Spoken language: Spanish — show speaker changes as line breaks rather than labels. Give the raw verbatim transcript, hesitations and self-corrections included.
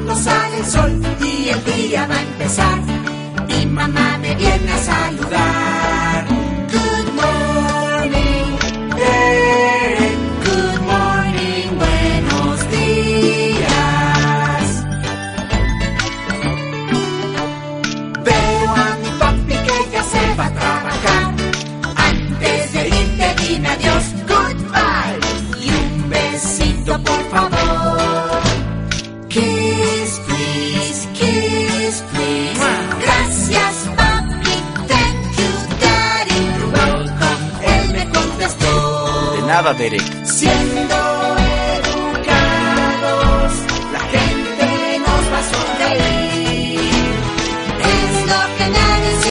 no sale el sol y el día va a empezar. Mi mamá me viene a saludar. Good morning, Derek. Good morning, buenos días. Veo a mi papi que ya se va a trabajar. Antes de irte dime adiós, goodbye. Y un besito por favor. Kiss, please, kiss, please. Gracias, papi, thank you, daddy. You're welcome, él me contestó.
De nada, Derek.
Siendo